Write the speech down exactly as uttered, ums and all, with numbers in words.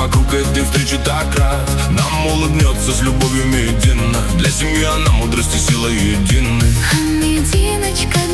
вокруг этой встречи так рад. Нам улыбнется с любовью Медина. Для семьи она мудрость и сила едины. А Мединочка